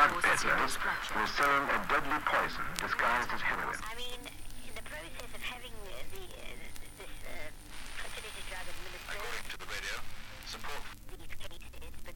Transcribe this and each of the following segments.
drug peddlers were selling a deadly poison disguised as heroin. I mean, in the process of having this facility drug administered... According to the radio, support... these cases, but...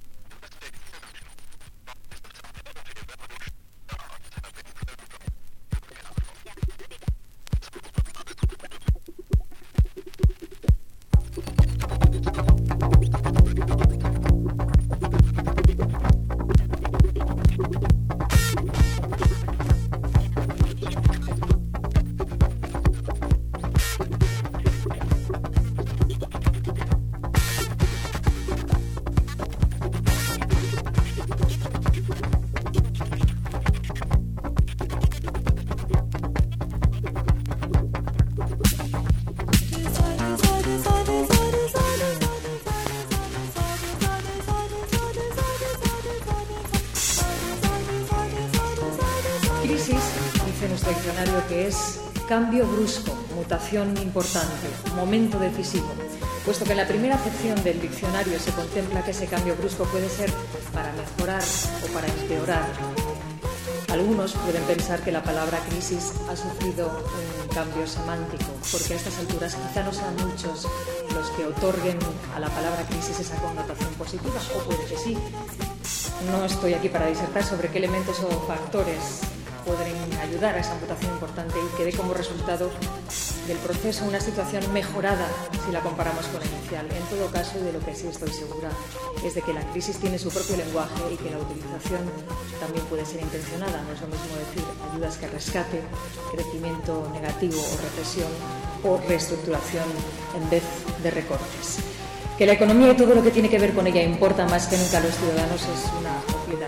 Que es cambio brusco, mutación importante, momento decisivo, puesto que en la primera acepción del diccionario se contempla que ese cambio brusco puede ser para mejorar o para empeorar. Algunos pueden pensar que la palabra crisis ha sufrido un cambio semántico, porque a estas alturas quizá no sean muchos los que otorguen a la palabra crisis esa connotación positiva, o puede que sí. No estoy aquí para disertar sobre qué elementos o factores pueden ayudar a esa mutación importante y que dé como resultado del proceso una situación mejorada si la comparamos con la inicial. En todo caso, de lo que sí estoy segura es de que la crisis tiene su propio lenguaje y que la utilización también puede ser intencionada. No es lo mismo decir ayudas que rescate, crecimiento negativo o recesión o reestructuración en vez de recortes. Que la economía y todo lo que tiene que ver con ella importa más que nunca a los ciudadanos es una obviedad.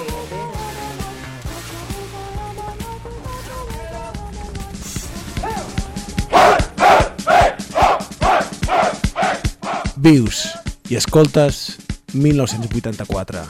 Vius i escoltes 1984.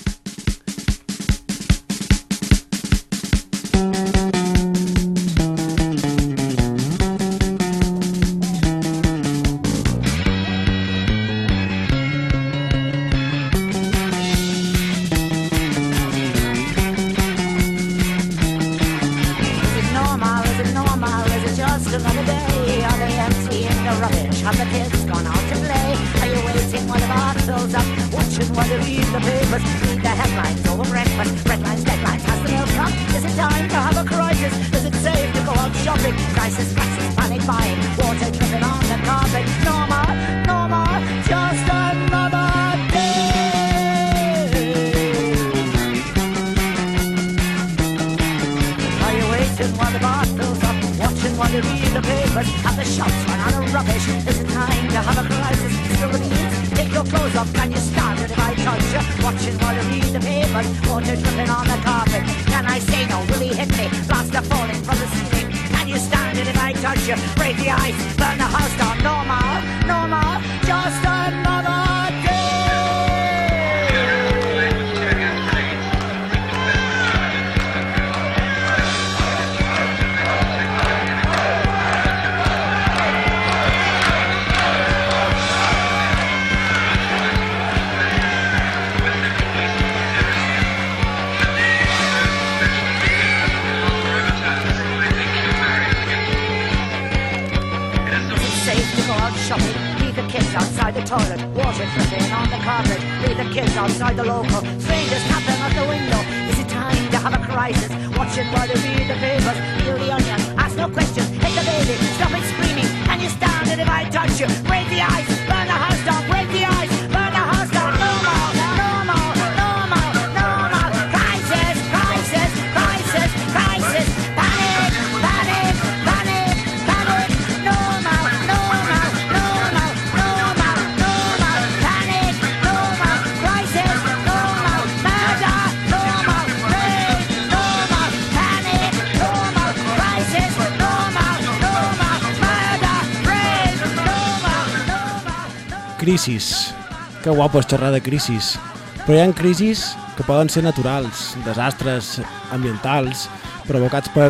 Crisis. Que guapo és xerrar de crisis. Però hi ha crisis que poden ser naturals, desastres ambientals, provocats per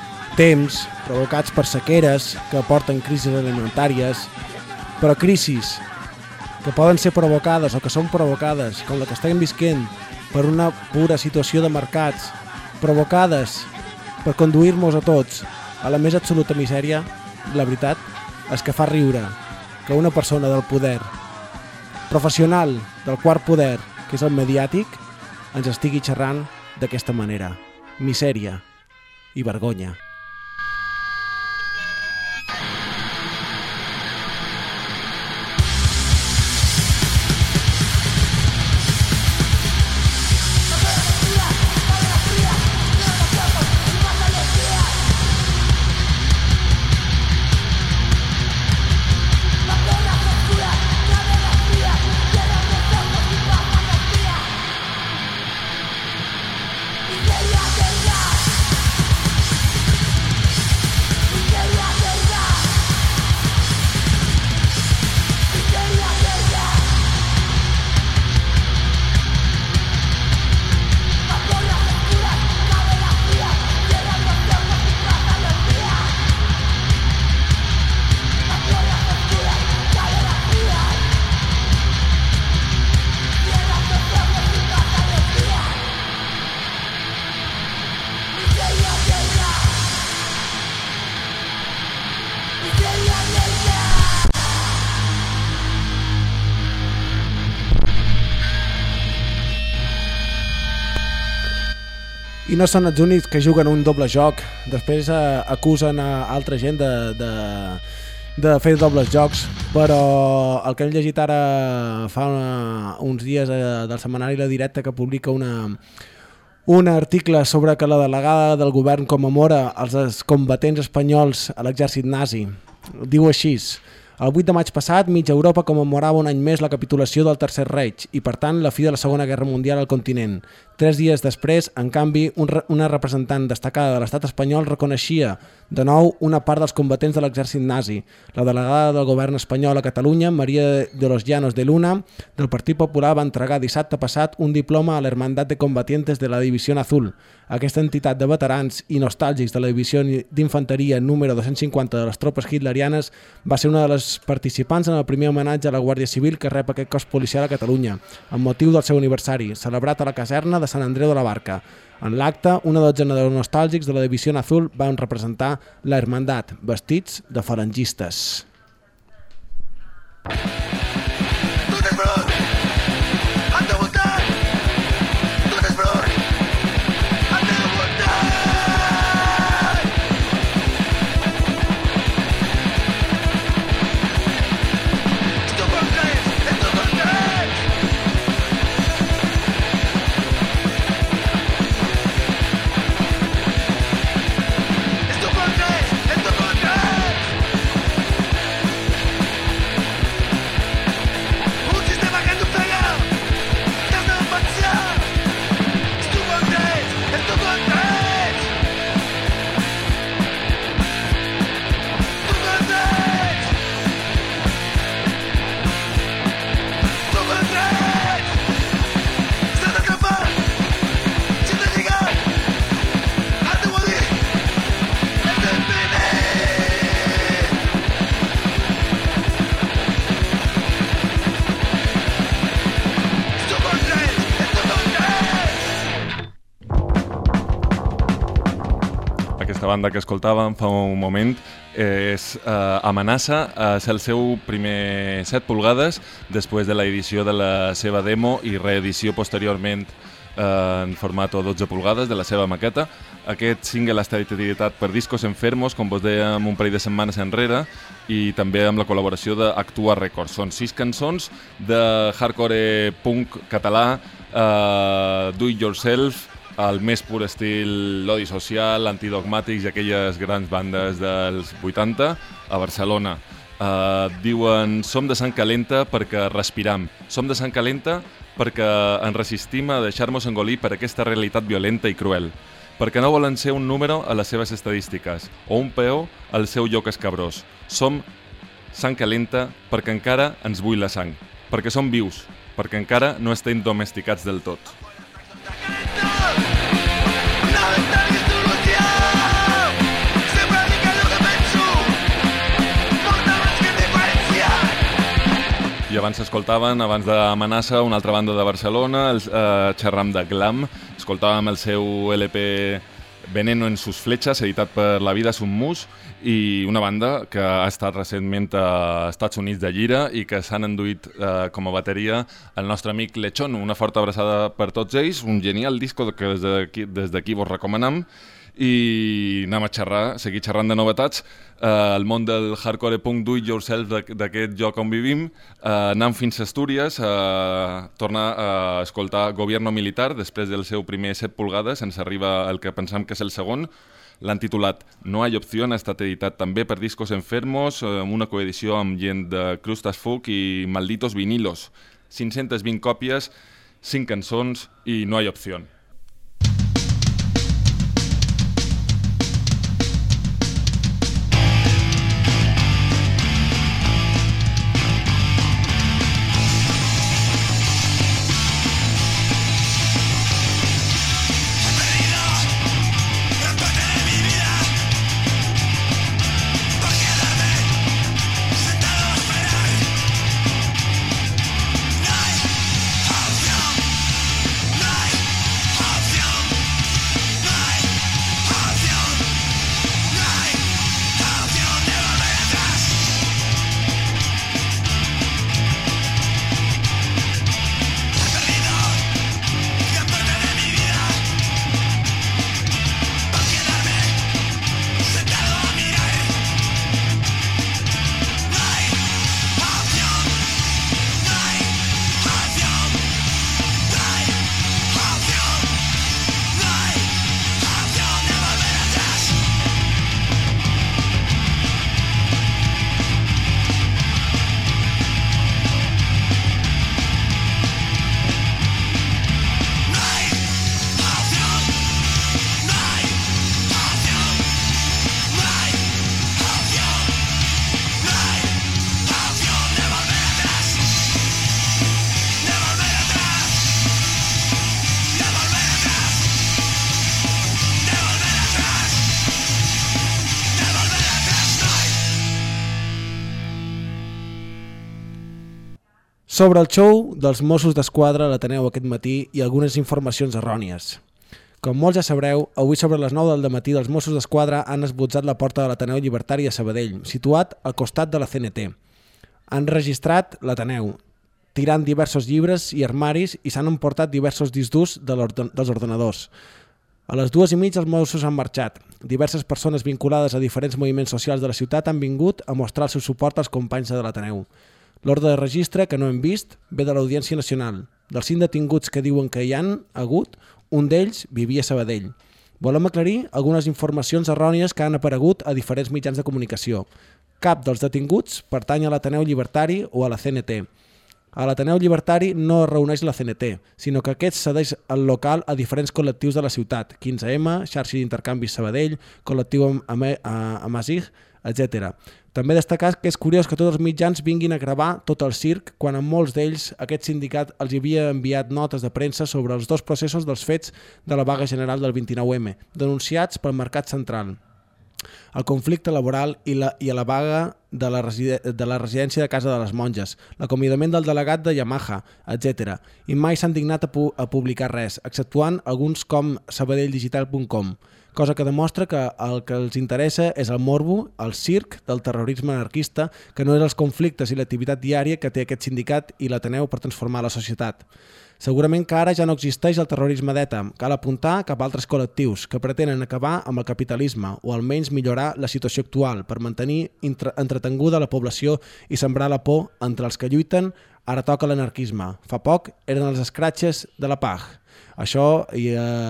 temps, provocats per sequeres que porten crisis alimentàries, però crisis que poden ser provocades o que són provocades, com la que estem visquent per una pura situació de mercats, provocades per conduir-nos a tots a la més absoluta misèria, la veritat és que fa riure que una persona del poder, professional del quart poder, que és el mediàtic, ens estigui xerrant d'aquesta manera. Misèria i vergonya. I no són els únics que juguen un doble joc. Després acusen a altra gent de fer dobles jocs, però el que hem llegit ara fa uns dies del setmanari La Directa, que publica un article sobre que la delegada del govern commemora els combatents espanyols a l'exèrcit nazi. Diu així: el 8 de maig passat, mitja Europa commemorava un any més la capitulació del Tercer Reich i, per tant, la fi de la Segona Guerra Mundial al continent. 3 dies després, en canvi, una representant destacada de l'estat espanyol reconeixia de nou una part dels combatents de l'exèrcit nazi. La delegada del govern espanyol a Catalunya, María de los Llanos de Luna, del Partit Popular, va entregar dissabte passat un diploma a la Hermandad de Combatientes de la División Azul. Aquesta entitat de veterans i nostàlgics de la Divisió d'Infanteria número 250 de les tropes hitlerianes va ser una de les participants en el primer homenatge a la Guàrdia Civil que rep aquest cos policial a Catalunya, amb motiu del seu aniversari, celebrat a la caserna de Sant Andreu de la Barca. En l'acte, una dotzena de nostàlgics de la Divisió Azul van representar la Hermandad, vestits de falangistes. Aquesta banda que escoltàvem fa un moment és Amenaça, és el seu primer 7 polgades després de l'edició de la seva demo i reedició posteriorment en format 12 polgades de la seva maqueta. Aquest single ha estat editat per Discos Enfermos, com vos dèiem un parell de setmanes enrere, i també amb la col·laboració d'Actua Records. Són 6 cançons de hardcore punk català, do it yourself, al més pur estil L'Odi Social, Antidogmàtics i aquelles grans bandes dels 80 a Barcelona. Diuen: som de sang calenta perquè respiram, som de sang calenta perquè ens resistim a deixar-nos engolir per aquesta realitat violenta i cruel, perquè no volen ser un número a les seves estadístiques o un peó al seu lloc escabrós. Som sang calenta perquè encara ens bull la sang, perquè som vius, perquè encara no estem domesticats del tot. I abans s'escoltaven, abans d'Amenaça, una altra banda de Barcelona, el Xerram de Glam. Escoltàvem el seu LP Veneno en sus flechas, editat per La Vida Submus, i una banda que ha estat recentment a Estats Units de gira i que s'han enduit com a bateria el nostre amic Lechon. Una forta abraçada per tots ells, un genial disco que des d'aquí vos recomanam. I anem a seguir xerrant de novetats. El món del hardcore punk do-it-yourself d'aquest lloc on vivim. Anem fins a Astúries a tornar a escoltar Gobierno Militar. Després del seu primer 7 pulgades ens arriba el que pensam que és el segon. L'han titulat No hay opción, ha estat editat també per Discos Enfermos, amb una coedició amb gent de Crustas Fuck i Malditos Vinilos. 520 còpies, 5 cançons i No hay opción. Sobre el show dels Mossos d'Esquadra a l'Ateneu aquest matí i algunes informacions errònies. Com molts ja sabreu, avui sobre les 9 del matí els Mossos d'Esquadra han esbotzat la porta de l'Ateneu Llibertari a Sabadell, situat al costat de la CNT. Han registrat l'Ateneu, tirant diversos llibres i armaris i s'han emportat diversos discs durs dels ordenadors. A les 2:30 els Mossos han marxat. Diverses persones vinculades a diferents moviments socials de la ciutat han vingut a mostrar el seu suport als companys de l'Ateneu. L'ordre de registre, que no hem vist, ve de l'Audiència Nacional. Dels 5 detinguts que diuen que hi han hagut, un d'ells vivia a Sabadell. Volem aclarir algunes informacions errònies que han aparegut a diferents mitjans de comunicació. Cap dels detinguts pertany a l'Ateneu Llibertari o a la CNT. A l'Ateneu Llibertari no es reuneix la CNT, sinó que aquest cedeix el local a diferents col·lectius de la ciutat, 15M, Xarxa d'Intercanvis Sabadell, Col·lectiu Amazig, etc. També destacar que és curiós que tots els mitjans vinguin a gravar tot el circ quan en molts d'ells aquest sindicat els havia enviat notes de premsa sobre els 2 processos dels fets de la vaga general del 29M, denunciats pel Mercat Central, el conflicte laboral i la vaga de la residència de Casa de les Monges, l'acomiadament del delegat de Yamaha, etc. I mai s'han dignat a publicar res, exceptuant alguns com sabadelldigital.com, cosa que demostra que el que els interessa és el morbo, el circ del terrorisme anarquista, que no és els conflictes i l'activitat diària que té aquest sindicat i l'Ateneu per transformar la societat. Segurament que ara ja no existeix el terrorisme d'ETA, cal apuntar cap a altres col·lectius que pretenen acabar amb el capitalisme o almenys millorar la situació actual per mantenir entretenguda la població i sembrar la por entre els que lluiten. Ara toca l'anarquisme. Fa poc eren els escratxes de la PAG. Això i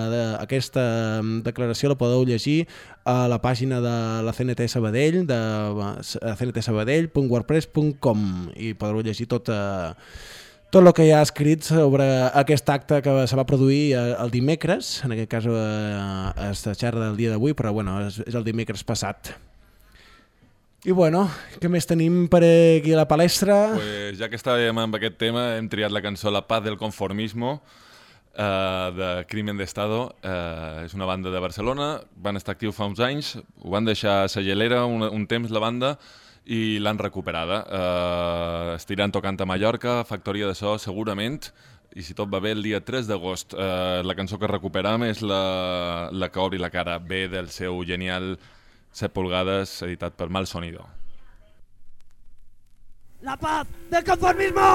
aquesta declaració la podeu llegir a la pàgina de la CNT Sabadell, de cntsabadell.wordpress.com, i podreu llegir tot el que hi ha escrit sobre aquest acte que se va produir el dimecres, en aquest cas es xerra del dia d'avui, però bueno, és el dimecres passat. I bueno, què més tenim per aquí a la palestra? Pues ja que estàvem amb aquest tema, hem triat la cançó La paz del conformismo, de Crimen de Estado. És una banda de Barcelona, van estar actius fa uns anys, ho van deixar a Cellelera un temps la banda i l'han recuperada. Estiran tocant a Mallorca, Factoria de So segurament, i si tot va bé el dia 3 d'agost. La cançó que recuperam és la que obri la cara B del seu genial 7 pulgades editat per Mal Sonido. La paz del conformismo.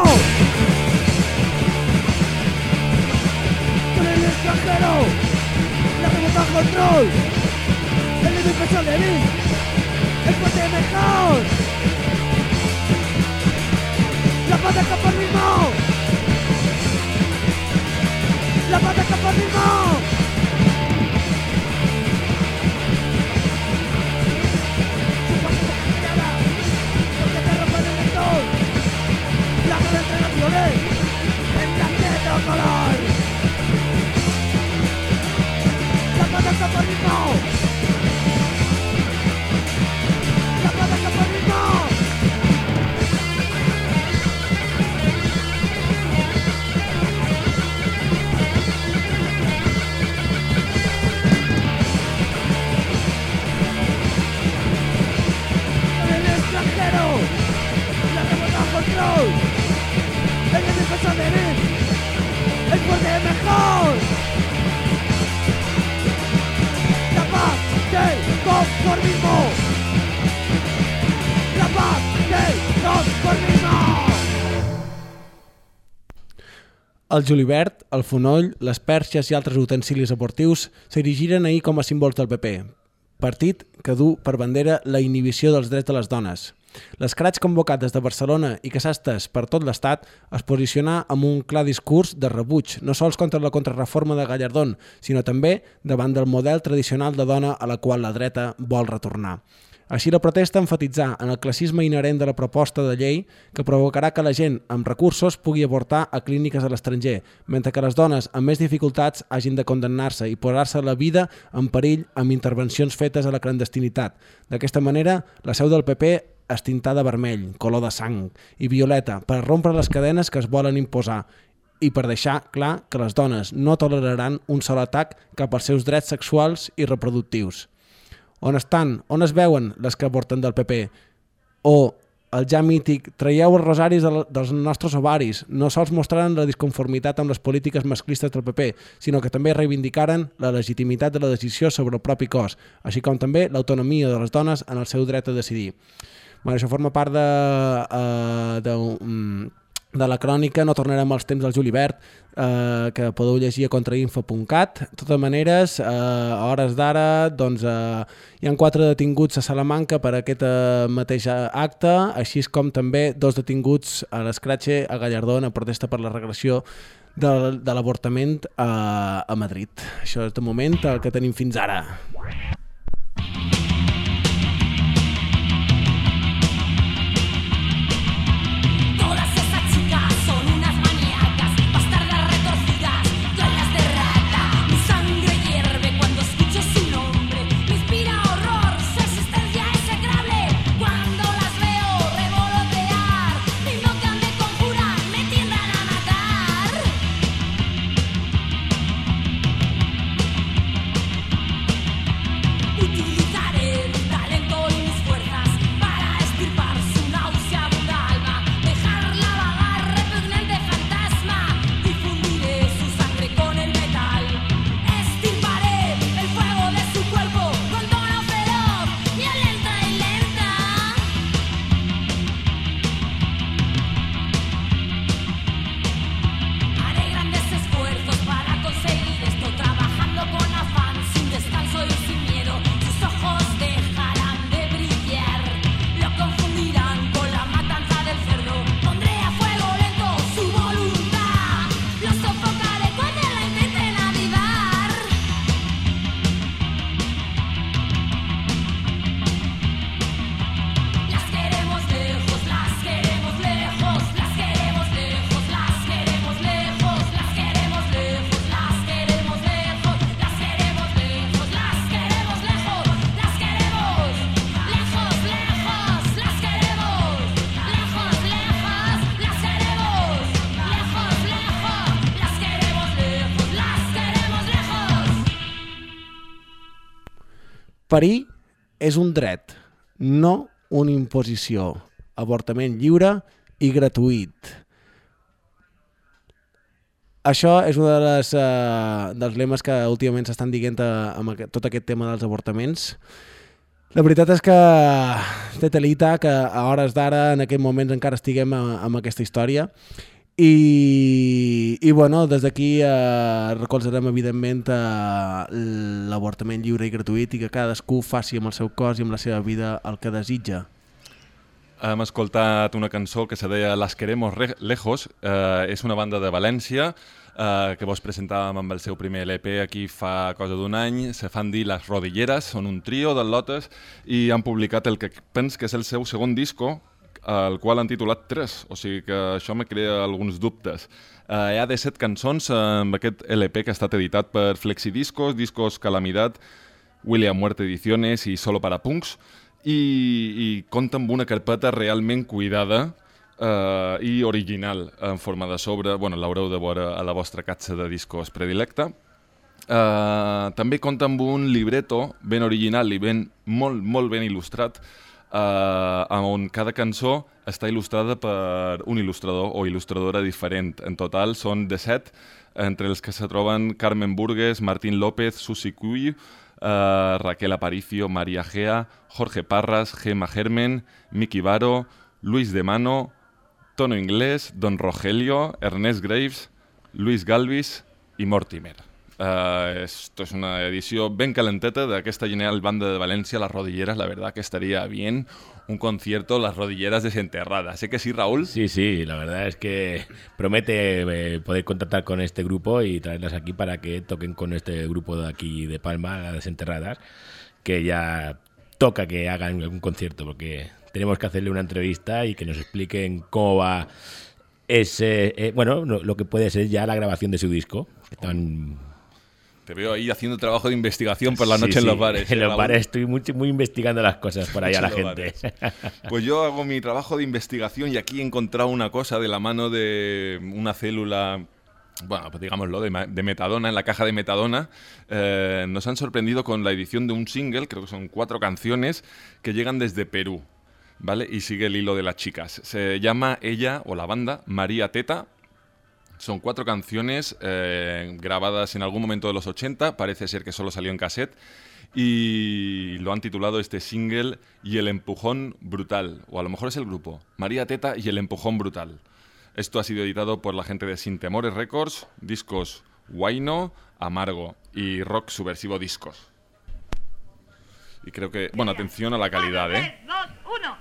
Con el extranjero, la rebota control, el libre peso de mí, el fuerte mejor. La paz del conformismo. La paz del conformismo. La guerra entre naciones en blanquito color. La paz del conformismo. La paz del conformismo. Con el extranjero, la rebota control. El defensa de mí, el fuerte mejor. La paz del conformismo. La paz del conformismo. El julivert, el fonoll, les perxes i altres utensilis esportius s'erigiren ahir com a símbols del PP, partit que du per bandera la inhibició dels drets de les dones. L'escraig convocat des de Barcelona i que s'ha estès per tot l'Estat es posicionà amb un clar discurs de rebuig, no sols contra la contrarreforma de Gallardón, sinó també davant del model tradicional de dona a la qual la dreta vol retornar. Així la protesta enfatitzà en el classisme inherent de la proposta de llei que provocarà que la gent amb recursos pugui avortar a clíniques a l'estranger, mentre que les dones amb més dificultats hagin de condemnar-se i posar-se la vida en perill amb intervencions fetes a la clandestinitat. D'aquesta manera, la seu del PP és tintada vermell, color de sang, i violeta, per rompre les cadenes que es volen imposar i per deixar clar que les dones no toleraran un sol atac cap als seus drets sexuals i reproductius. On estan? On es veuen les que avorten del PP? O el ja mític, traieu els rosaris dels nostres ovaris, no sols mostraren la disconformitat amb les polítiques masclistes del PP, sinó que també reivindicaren la legitimitat de la decisió sobre el propi cos, així com també l'autonomia de les dones en el seu dret a decidir. Això forma part de la crònica, no tornarem als temps del julivert, que podeu llegir a contrainfo.cat. De totes maneres, a hores d'ara hi ha 4 detinguts a Salamanca per aquest mateix acte, així com també 2 detinguts a l'Escrache a Gallardón en protesta per la regressió de l'avortament a Madrid. Això és de moment el que tenim fins ara. Parir és un dret, no una imposició. Avortament lliure i gratuït. Això és un dels lemes que últimament s'estan dient amb tot aquest tema dels avortaments. La veritat és que té telita que a hores d'ara, en aquest moments, encara estiguem amb aquesta història. I bueno, des d'aquí recolzarem evidentment l'avortament lliure i gratuït i que cadascú faci amb el seu cos i amb la seva vida el que desitja. Hem escoltat una cançó que se deia Las Queremos Lejos, és una banda de València que vos presentàvem amb el seu primer LP aquí fa cosa d'un any, se fan dir Las Rodilleras, són un trio de Lotes i han publicat el que pens que és el seu segon disco, el qual han titulat 3, o sigui que això me crea alguns dubtes. Hi ha de 7 cançons amb aquest LP que ha estat editat per Flexidiscos, Discos Calamidad, William Muerte Ediciones i Solo para Punks, i compta amb una carpeta realment cuidada i original en forma de sobre. Bueno, l'haureu de veure a la vostra catxa de discos predilecta. També compta amb un libreto ben original i molt ben il·lustrat, on cada cançó està il·lustrada per un il·lustrador o il·lustradora diferent. En total són de 7, entre els que se troben Carmen Burgues, Martín López, Susi Cuy, Raquel Aparicio, María Gea, Jorge Parras, Gemma Germen, Miki Baro, Luis de Mano, Tono Inglés, Don Rogelio, Ernest Graves, Luis Galvis i Mortimer. Esto es una edició ben calenteta d'aquesta genial banda de València, Las Rodilleras. La verdad que estaría bien un concierto Las Rodilleras desenterradas. ¿Sé que sí, Raúl? Sí, la verdad es que promete poder contactar con este grupo y traerlas aquí para que toquen con este grupo de aquí de Palma, Las Desenterradas, que ya toca que hagan algún concierto, porque tenemos que hacerle una entrevista y que nos expliquen cómo va lo que puede ser ya la grabación de su disco. Te veo ahí haciendo trabajo de investigación por la noche en los bares. En los bares estoy muy investigando las cosas por ahí a la gente. Pues yo hago mi trabajo de investigación y aquí he encontrado una cosa de la mano de una célula, bueno, pues digámoslo, de metadona, en la caja de metadona. Nos han sorprendido con la edición de un single, creo que son 4 canciones, que llegan desde Perú, ¿vale? Y sigue el hilo de las chicas. Se llama ella, o la banda, María Teta. Son 4 canciones grabadas en algún momento de los 80, parece ser que solo salió en cassette, y lo han titulado este single Y el empujón brutal, o a lo mejor es el grupo, María Teta y el empujón brutal. Esto ha sido editado por la gente de Sin Temores Records, Discos Huayno, Amargo y Rock Subversivo Discos. Y creo que, bueno, atención a la calidad, 3, 2, 1.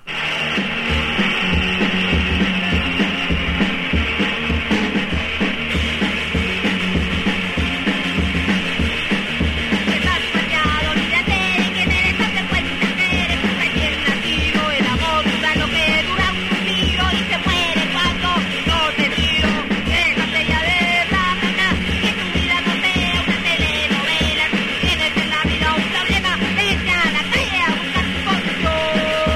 Yo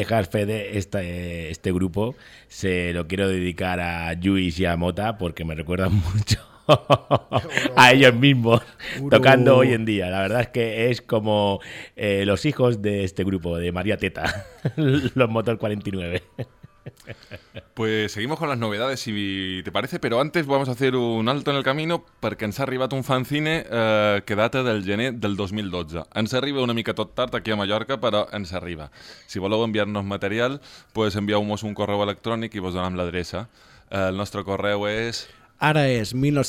dejar, Fede, este grupo se lo quiero dedicar a Lluís y a Mota porque me recuerdan mucho a ellos mismos tocando hoy en día. La verdad es que es como los hijos de este grupo, de María Teta, los Motor 49. Pues seguimos con las novedades, si te parece, però antes vamos a hacer un alto en el camino perquè ens ha arribat un fanzine que data del gener del 2012. Ens arriba una mica tot tard aquí a Mallorca, però ens arriba. Si voleu enviar-nos material, pues envieu-nos un correu electrònic i vos donem l'adreça. El nostre correu és... Ara és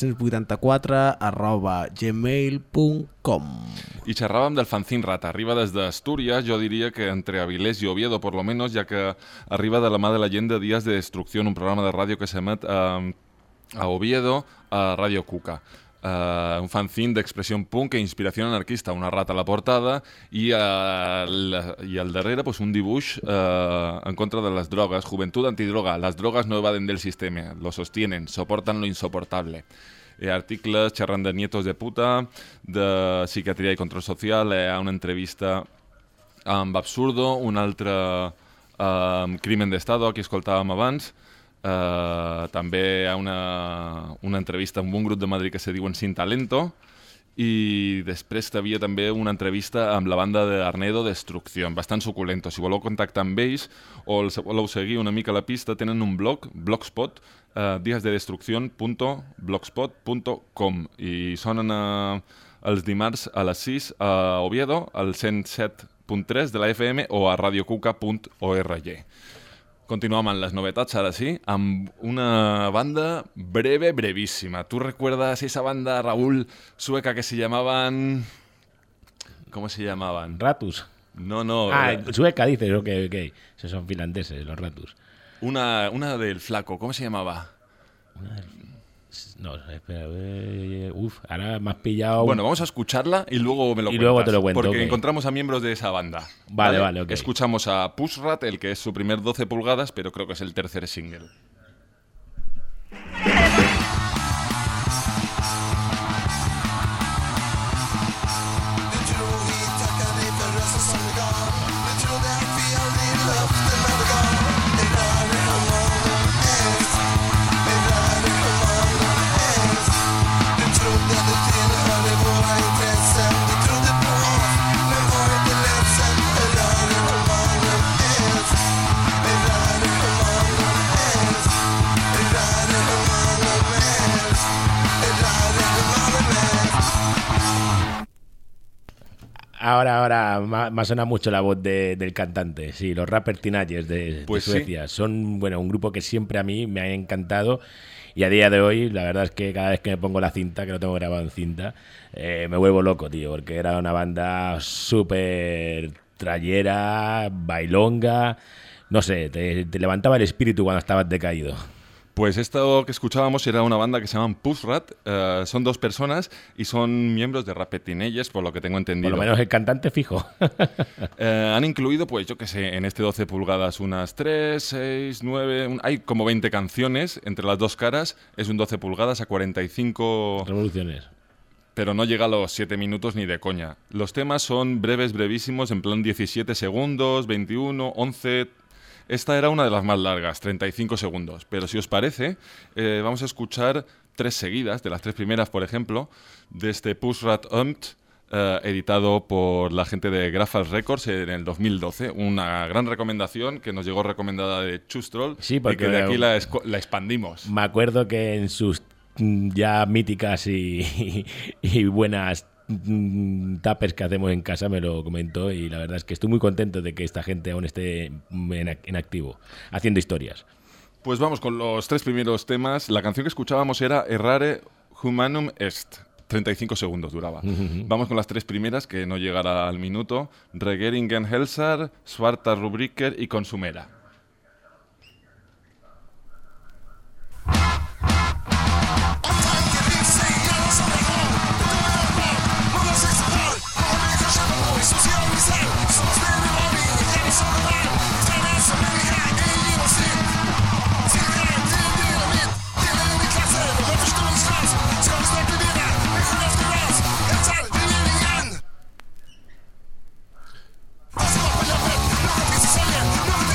1984@gmail.com. I xerràvem del fanzine Rata. Arriba des d'Astúries, jo diria que entre Avilés i Oviedo, por lo menos, ja que arriba de la mà de la gent de Días de Destrucción, un programa de ràdio que s'emet a Oviedo, a Radio Cuca. Un fanzine d'expressió punk e inspiració anarquista, una rata a la portada i al darrere pues, un dibuix en contra de les drogues. Juventud antidroga. Las drogas no evaden del sistema, lo sostienen, soportan lo insoportable. Articles xerrant de nietos de puta, de psiquiatria i control social, una entrevista amb Absurdo, un altre Crimen d'Estado, aquí escoltàvem abans. També hi ha una entrevista amb un grup de Madrid que se diuen Sin Talento i després hi havia també una entrevista amb la banda d'Arnedo Destrucción, bastant suculento. Si voleu contactar amb ells o els voleu seguir una mica la pista, tenen un blogspot, diasdedestruccion.blogspot.com, i sonen els dimarts a les 6 a Oviedo, al 107.3 de la FM o a radiocuca.org. Continuamos en las novedades, ahora sí, amb una banda brevísima. ¿Tú recuerdas esa banda, Raúl, sueca que se llamaban... ¿Cómo se llamaban? Ratus. No. Sueca, dices, ok. Esos son finlandeses, los Ratus. Una del flaco, ¿cómo se llamaba? No, espera, ahora me has pillado... Bueno, vamos a escucharla y luego me lo cuentas. Y luego te lo cuento, porque okay. Encontramos a miembros de esa banda. Vale, ok. Escuchamos a Pushrat, el que es su primer 12 pulgadas, pero creo que es el tercer single. Ahora me suena mucho la voz del cantante. Sí, los Rappers Teenagers de Suecia. Sí. Son, un grupo que siempre a mí me ha encantado. Y a día de hoy, la verdad es que cada vez que me pongo la cinta, que lo tengo grabado en cinta, me vuelvo loco, tío. Porque era una banda súper trayera, bailonga. No sé, te levantaba el espíritu cuando estabas decaído. Pues esto que escuchábamos era una banda que se llaman Pushrat, son 2 personas y son miembros de Rappers Teenagers, por lo que tengo entendido. Por lo menos el cantante fijo. Han incluido, pues yo que sé, en este 12 pulgadas unas 3, 6, 9... hay como 20 canciones entre las 2 caras, es un 12 pulgadas a 45... revoluciones. Pero no llega a los 7 minutos ni de coña. Los temas son brevísimos, en plan 17 segundos, 21, 11... Esta era una de las más largas, 35 segundos. Pero si os parece, vamos a escuchar 3 seguidas, de las 3 primeras, por ejemplo, de este Pushrat editado por la gente de Graphal Records en el 2012. Una gran recomendación que nos llegó recomendada de Chustrol, sí, porque y que de aquí la expandimos. Me acuerdo que en sus ya míticas y buenas tapers que hacemos en casa me lo comentó, y la verdad es que estoy muy contento de que esta gente aún esté en activo, haciendo historias. Pues vamos con los 3 primeros temas. La canción que escuchábamos era Errare Humanum Est. 35 segundos duraba. Vamos con las 3 primeras, que no llegará al minuto. Regeringen Helsar, Svarta Rubriker y Consumera. Alltså,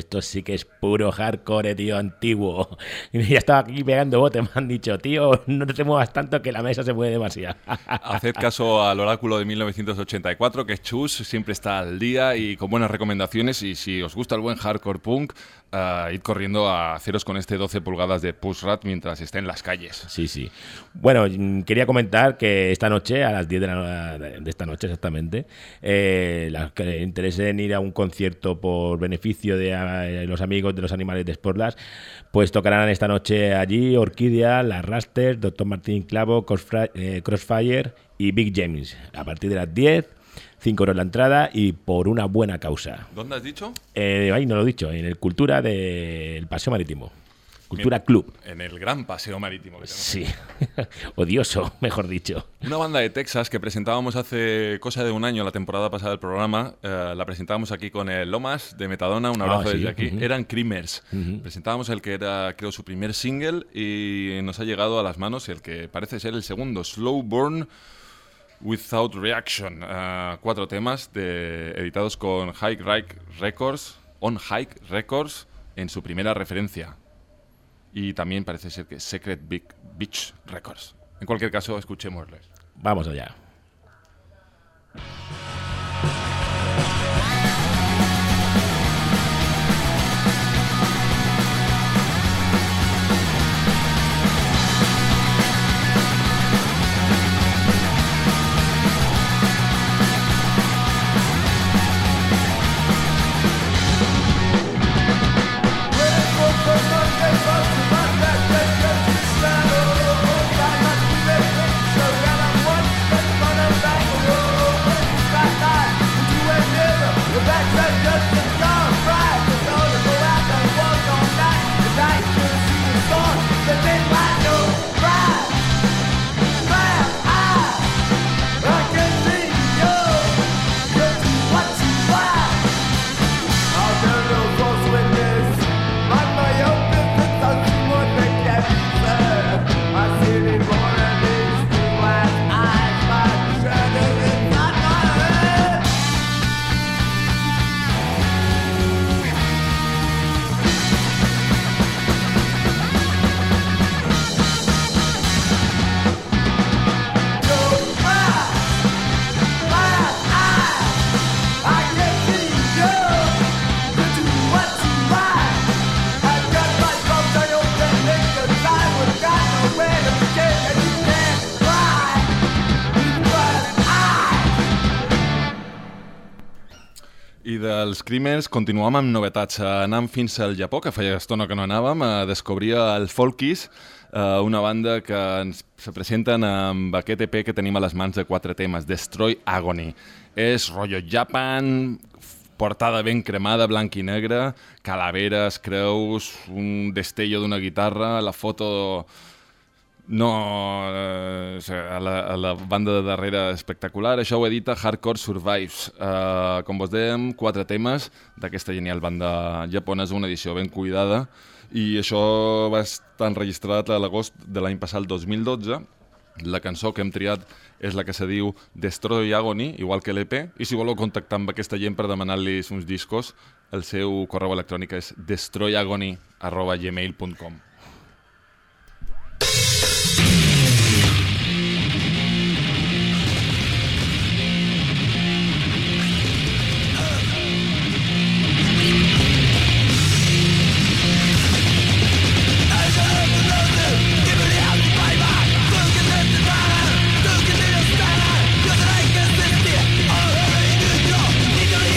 esto sí que es puro hardcore, tío, antiguo. Y ya estaba aquí pegando bote, me han dicho, tío, no te muevas tanto que la mesa se mueve demasiado. Haced caso al oráculo de 1984, que es Chus, siempre está al día y con buenas recomendaciones, y si os gusta el buen hardcore punk, id corriendo a haceros con este 12 pulgadas de Pushrat mientras esté en las calles. Sí. Bueno, quería comentar que esta noche, a las 10 de esta noche exactamente, los que les interesen ir a un concierto por beneficio de los amigos de los animales de Sportlas, pues tocarán esta noche allí Orquídea, Las Rasters, Dr. Martín Clavo, Crossfire y Big James. A partir de las 10, 5 euros la entrada y por una buena causa. ¿Dónde has dicho? Ahí no lo he dicho, en el Cultura del Paseo Marítimo. Cultura Club. En el gran paseo marítimo. Que sí, odioso, mejor dicho. Una banda de Texas que presentábamos hace cosa de un año, la temporada pasada del programa, la presentábamos aquí con el Lomas de Metadona, un abrazo desde aquí. Eran Creamers. Presentábamos el que era, creo, su primer single y nos ha llegado a las manos el que parece ser el segundo, Slow Burn Without Reaction. 4 temas editados con Hike Records en su primera referencia. Y también parece ser que Secret Beach Records. En cualquier caso, escuchémosles. Vamos allá. I dels Creamers continuam amb novetats. Anant fins al Japó, que feia estona que no anàvem, a descobrir el Folkies, una banda que ens se presenten amb aquest EP que tenim a les mans de 4 temes, Destroy Agony. És rotllo Japan, portada ben cremada, blanc i negre, calaveres, creus, un destello d'una guitarra, la foto... No, a la banda de darrere espectacular. Això ho edita Hardcore Survives. Com vos dèiem, 4 temes d'aquesta genial banda japonesa, una edició ben cuidada, i això va estar enregistrat a l'agost de l'any passat, el 2012. La cançó que hem triat és la que se diu Destroy Agony, igual que l'EP, i si voleu contactar amb aquesta gent per demanar-los uns discos, el seu correu electrònic és destroyagony@gmail.com.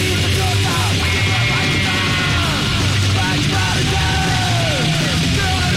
Girl,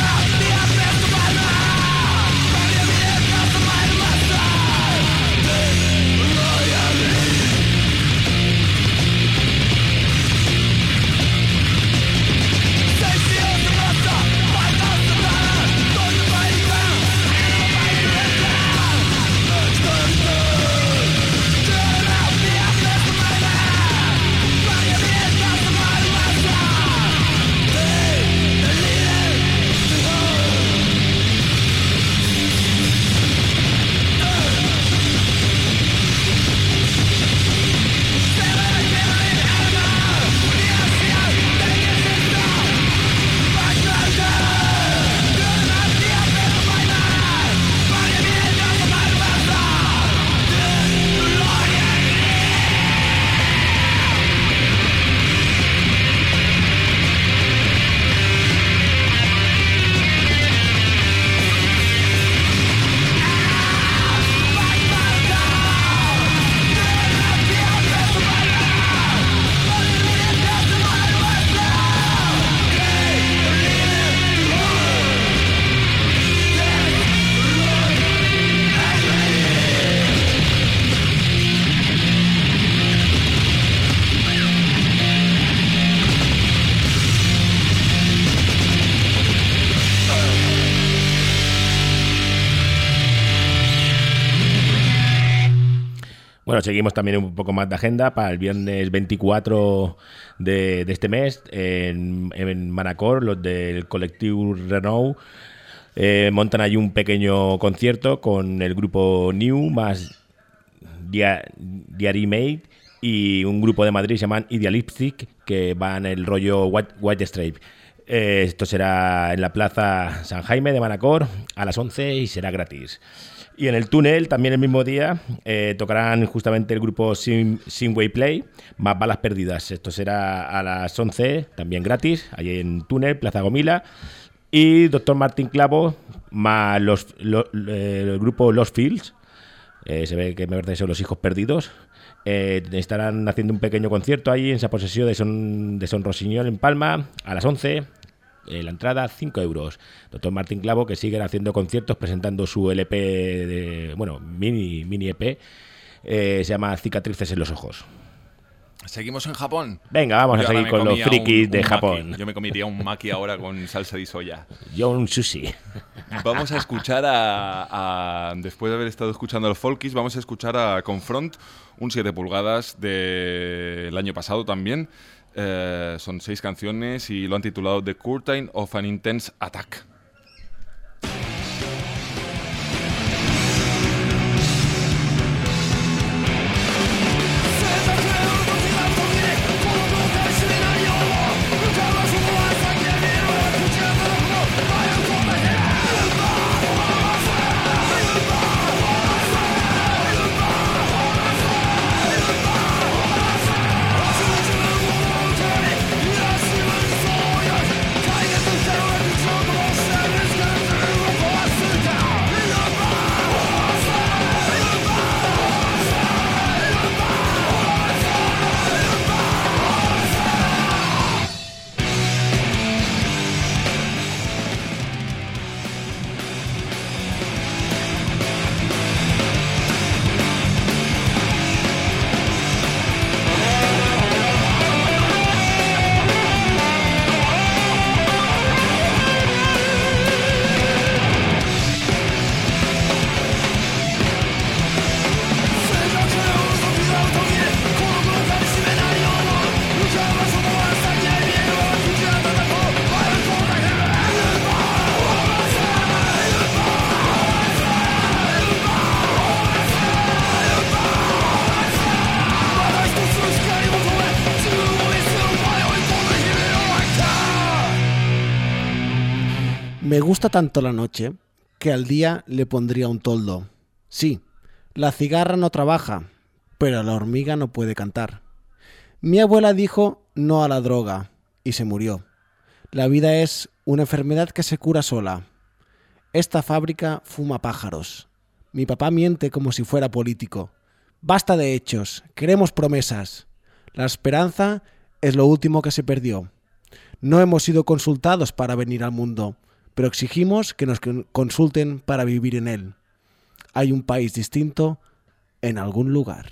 Bueno, seguimos también un poco más de agenda para el viernes 24 de este mes en Manacor, los del colectivo Renault montan ahí un pequeño concierto con el grupo New más Diary Made y un grupo de Madrid se llaman Idealistic que van el rollo White Stripe. Esto será en la Plaza San Jaime de Manacor a las 11 y será gratis. Y en el túnel, también el mismo día, tocarán justamente el grupo Simway Play, más Balas Perdidas. Esto será a las 11, también gratis, allí en túnel, Plaza Gomila. Y Dr. Martín Clavo, más el grupo Lost Fields, se ve que me parece que son los hijos perdidos. Estarán haciendo un pequeño concierto ahí en Sa Possessió de Son Rossinyol en Palma a las 11. La entrada 5 euros. Dr. Martín Clavo, que sigue haciendo conciertos presentando su LP mini EP, se llama Cicatrices en los ojos. ¿Seguimos en Japón? Venga, vamos a seguir con los frikis de Japón. Yo me comería un maki ahora con salsa de soya. Yo un sushi. Vamos a escuchar después de haber estado escuchando a los folkies, vamos a escuchar a Confront, un 7 pulgadas del año pasado también. Son 6 canciones y lo han titulado The Curtain of an Intense Attack. Me gusta tanto la noche que al día le pondría un toldo. Sí, la cigarra no trabaja, pero la hormiga no puede cantar. Mi abuela dijo no a la droga y se murió. La vida es una enfermedad que se cura sola. Esta fábrica fuma pájaros. Mi papá miente como si fuera político. Basta de hechos, queremos promesas. La esperanza es lo último que se perdió. No hemos sido consultados para venir al mundo, pero exigimos que nos consulten para vivir en él. Hay un país distinto en algún lugar.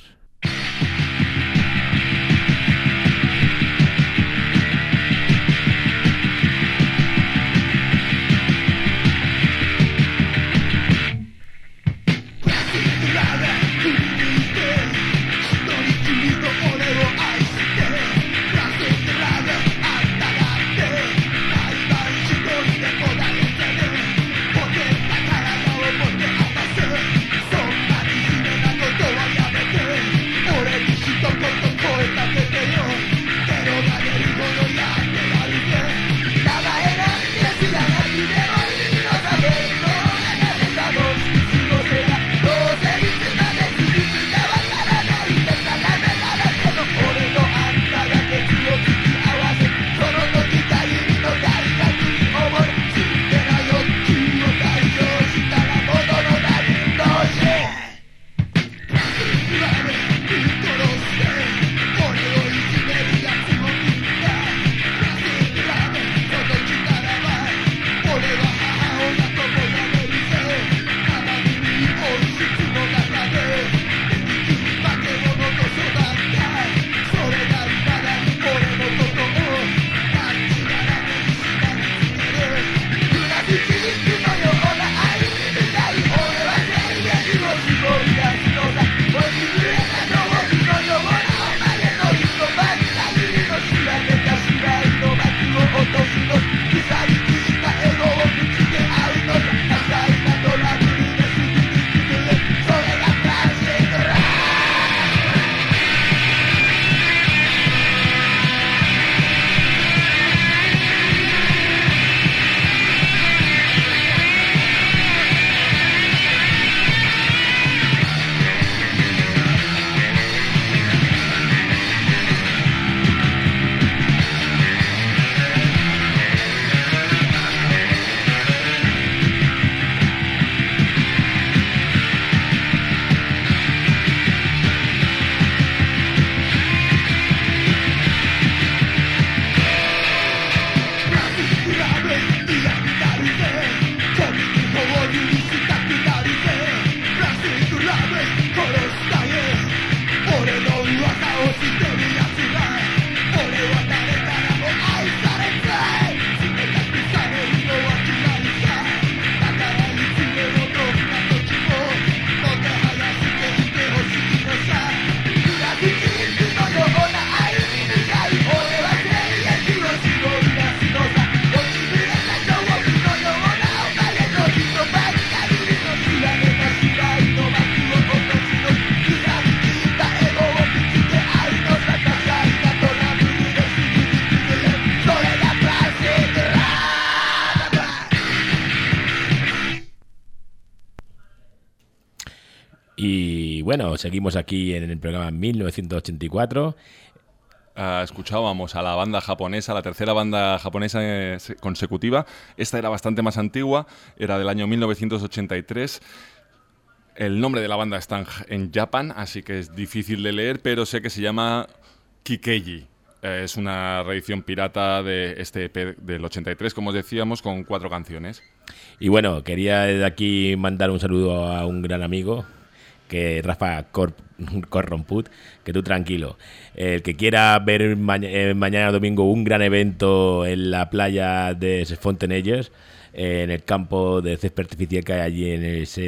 Y bueno, seguimos aquí en el programa 1984. Escuchábamos a la banda japonesa, la tercera banda japonesa consecutiva. Esta era bastante más antigua, era del año 1983. El nombre de la banda está en Japan, así que es difícil de leer, pero sé que se llama Kikeiji. Es una reedición pirata de este EP del 83, como os decíamos, con 4 canciones. Y bueno, quería desde aquí mandar un saludo a un gran amigo, que Rafa Corromput, que tú tranquilo. El que quiera ver mañana domingo un gran evento en la playa de Fontenelles, en el campo de césped artificial que hay allí en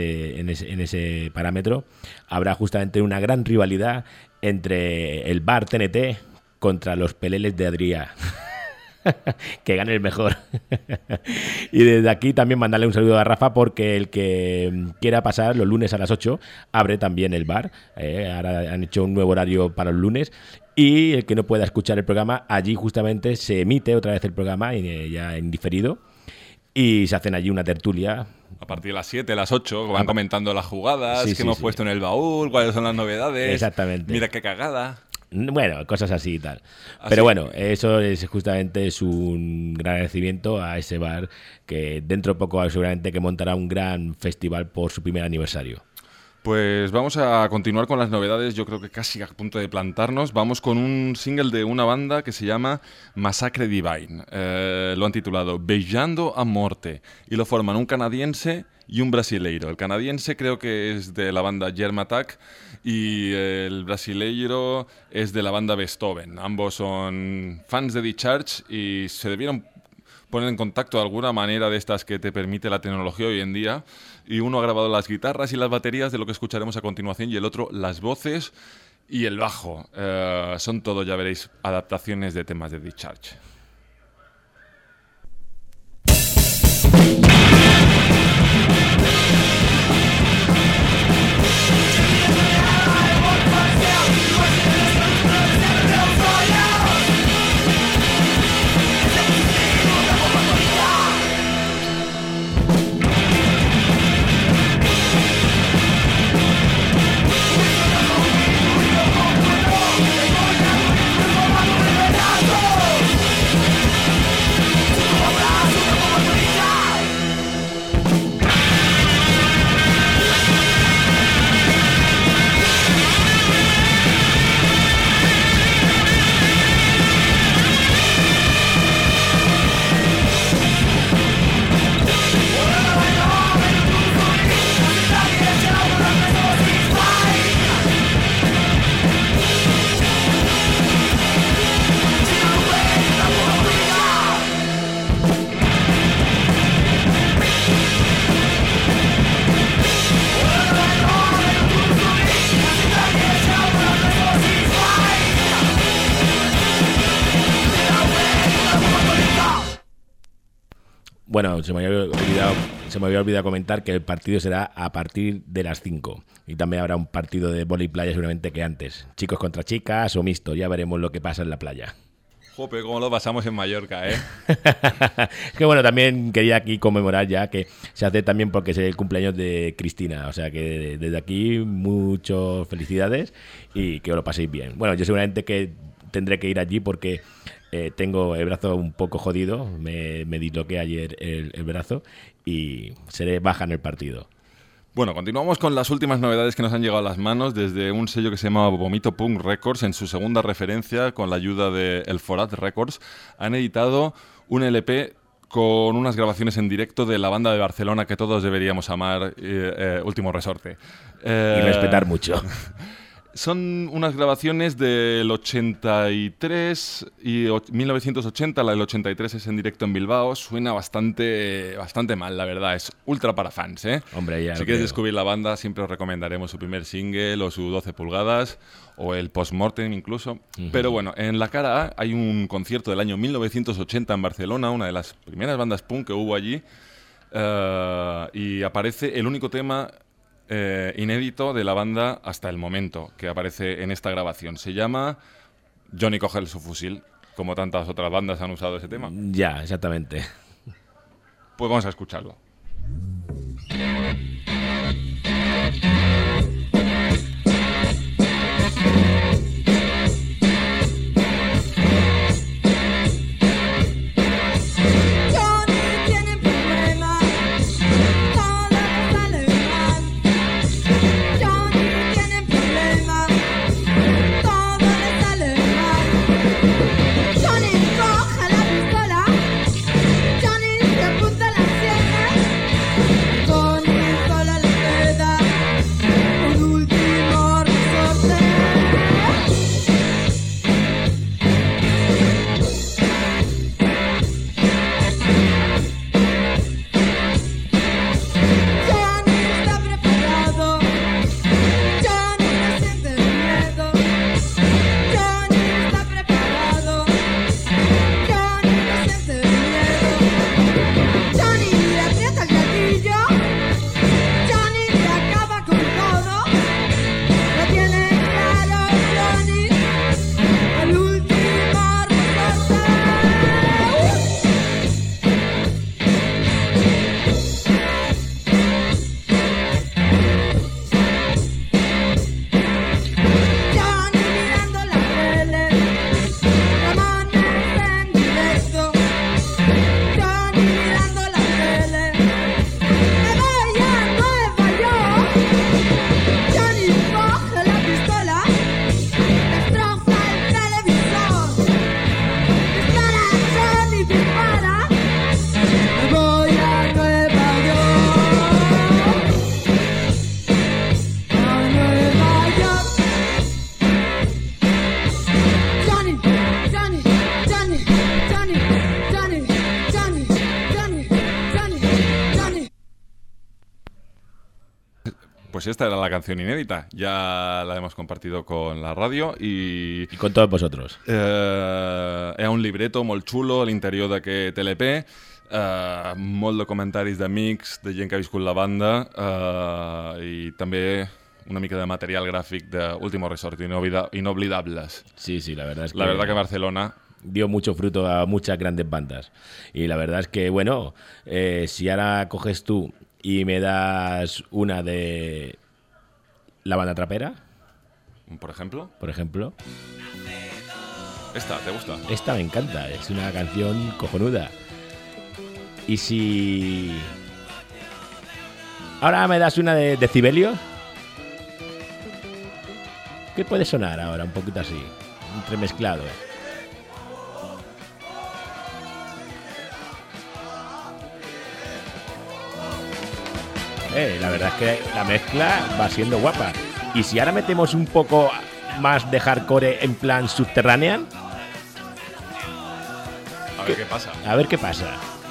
ese parámetro, habrá justamente una gran rivalidad entre el bar TNT contra los peleles de Adrià. Que gane el mejor. Y desde aquí también mandarle un saludo a Rafa, porque el que quiera pasar los lunes a las 8 abre también el bar. Ahora han hecho un nuevo horario para los lunes. Y el que no pueda escuchar el programa, allí justamente se emite otra vez el programa ya en diferido. Y se hacen allí una tertulia. A partir de las 7, las 8, van comentando las jugadas, que hemos puesto en el baúl, cuáles son las novedades. Exactamente. Mira qué cagada. Bueno, cosas así y tal. Pero bueno, eso es justamente un gran agradecimiento a ese bar, que dentro de poco seguramente que montará un gran festival por su primer aniversario. Pues vamos a continuar con las novedades, yo creo que casi a punto de plantarnos. Vamos con un single de una banda que se llama Massacre Divine. Lo han titulado Beijando a Morte y lo forman un canadiense y un brasileiro. El canadiense creo que es de la banda Germ Attack y el brasileiro es de la banda Beethoven. Ambos son fans de Discharge y se debieron poner en contacto de alguna manera de estas que te permite la tecnología hoy en día, y uno ha grabado las guitarras y las baterías de lo que escucharemos a continuación y el otro las voces y el bajo. Son todo, ya veréis, adaptaciones de temas de Discharge. Bueno, se me había olvidado comentar que el partido será a partir de las 5. Y también habrá un partido de vóley playa seguramente que antes. Chicos contra chicas o mixto, ya veremos lo que pasa en la playa. Jope, cómo lo pasamos en Mallorca, ¿eh? Es que bueno, también quería aquí conmemorar ya que se hace también porque es el cumpleaños de Cristina. O sea que desde aquí muchas felicidades y que os lo paséis bien. Bueno, yo seguramente que tendré que ir allí porque tengo el brazo un poco jodido. Me disloqué ayer el brazo y seré baja en el partido. Bueno, continuamos con las últimas novedades que nos han llegado a las manos desde un sello que se llama Vomito Punk Records. En su segunda referencia, con la ayuda de El Forat Records, han editado un LP con unas grabaciones en directo de la banda de Barcelona que todos deberíamos amar, Último Resorte. Y respetar mucho. Son unas grabaciones del 83 y 1980, la del 83 es en directo en Bilbao, suena bastante mal, la verdad, es ultra para fans, ¿eh? Hombre, ya si quieres descubrir la banda, siempre os recomendaremos su primer single o su 12 pulgadas o el Postmortem incluso. Pero bueno, en la cara A hay un concierto del año 1980 en Barcelona, una de las primeras bandas punk que hubo allí, y aparece el único tema inédito de la banda hasta el momento que aparece en esta grabación. Se llama Johnny coge su fusil, como tantas otras bandas han usado ese tema. Ya, exactamente. Pues vamos a escucharlo. pues esta era la canción inédita. Ya la hemos compartido con la ràdio i con tots vosaltres. Hi ha un libreto molt xulo a l'interior d'aquest LP, molt de comentaris d'amics, de gent que ha viscut la banda, i també una mica de material gràfic de Último Resort, Inolvidables. Sí, la verdad es que... La verdad que Barcelona dio mucho fruto a muchas grandes bandas. Y la verdad es que, bueno, si ahora coges tú y me das una de la banda trapera... ¿Por ejemplo? Por ejemplo. Esta, ¿te gusta? Esta me encanta, es una canción cojonuda. Y si... ahora me das una de Decibelios. ¿Qué puede sonar ahora? Un poquito así, entremezclado. La verdad es que la mezcla va siendo guapa. Y si ahora metemos un poco más de hardcore en plan Subterranean... A ver qué pasa. A ver qué pasa.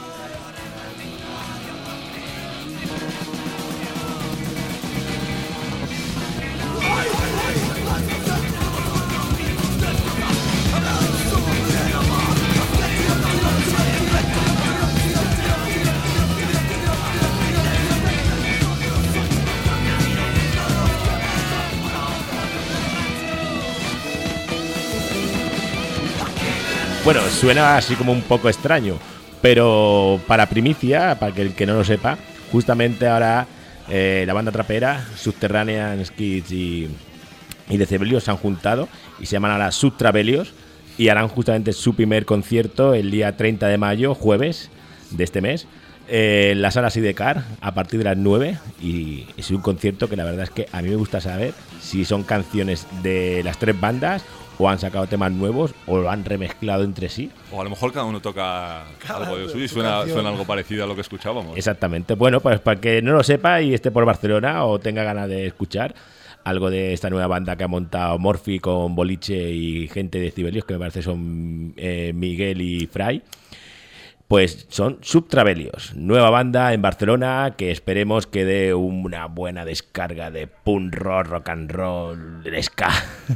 Bueno, suena así como un poco extraño, pero para primicia, para que el que no lo sepa, justamente ahora la banda trapera, Subterranean Kids y Decibelios se han juntado y se llaman ahora Subtravelios y harán justamente su primer concierto el día 30 de mayo, jueves de este mes, en la sala Sidecar a partir de las 9 y es un concierto que la verdad es que a mí me gusta saber si son canciones de las tres bandas o han sacado temas nuevos o lo han remezclado entre sí. O a lo mejor cada uno toca algo de suyo y suena algo parecido a lo que escuchábamos. Exactamente. Bueno, pues para que no lo sepa y esté por Barcelona o tenga ganas de escuchar algo de esta nueva banda que ha montado Morphy con Boliche y gente de Decibelios, que me parece son Miguel y Fray, pues son Subtravelios, nueva banda en Barcelona que esperemos que dé una buena descarga de punk rock, rock and roll, de ska.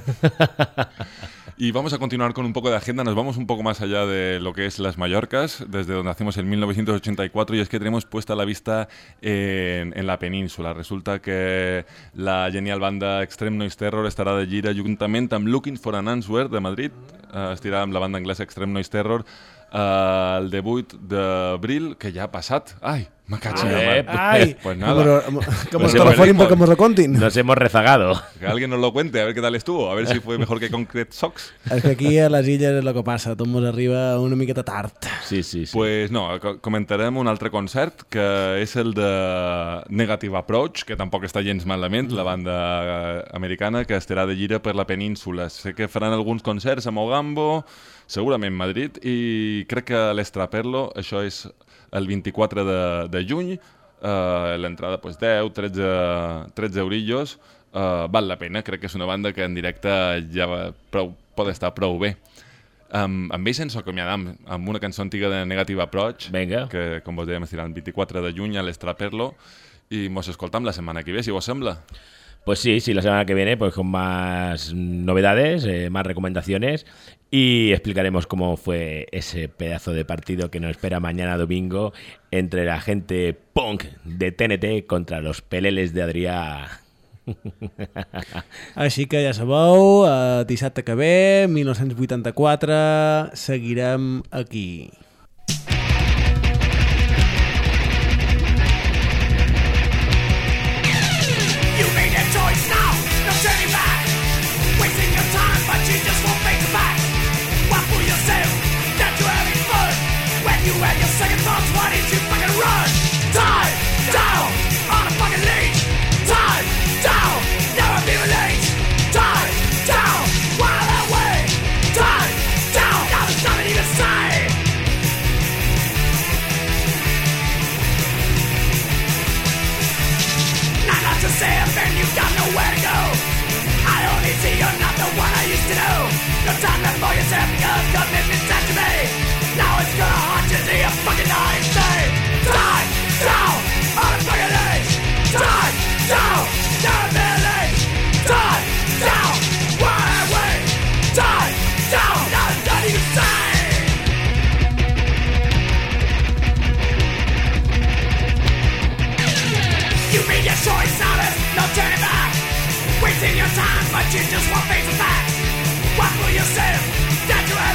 Y vamos a continuar con un poco de agenda, nos vamos un poco más allá de lo que es las Mallorcas, desde donde nacimos en 1984, y es que tenemos puesta la vista en la península. Resulta que la genial banda Extreme Noise Terror estarà de gira juntament amb Looking for an Answer de Madrid, estirà amb la banda anglesa Extreme Noise Terror, el debut d'abril, que ja ha passat. Ai, me cacho en la mar. Ay, pues nada. Que nos telefonen porque nos lo contin. Nos hemos rezagado. Que alguien nos lo cuente, a ver qué tal estuvo, a ver si fue mejor que Concrete Socks. És que aquí a les illes és el que passa, tot mos arriba una miqueta tard. Sí. Pues no, comentarem un altre concert, que és el de Negative Approach, que tampoc està gens malament, la banda americana, que estarà de gira per la península. Sé que faran alguns concerts a Mogambo, segurament Madrid, i crec que l'Estraperlo, això és el 24 de juny, l'entrada pues, 10, 13 eurillos, val la pena, crec que és una banda que en directe ja pot estar prou bé. Amb ells ens acomiadam amb una cançó antiga de Negative Approach. Venga. Que com vos dèiem estarà el 24 de juny a l'Estraperlo, i mos escoltam la setmana que ve, si vos sembla. Pues sí, la semana que viene pues con más novedades, más recomendaciones y explicaremos cómo fue ese pedazo de partido que nos espera mañana domingo entre la gente punk de TNT contra los peleles de Adrià. Així que ja sabeu, dissabte que ve, 1984, seguirem aquí. wasting your time, but you just won't face the facts. What will you say? That you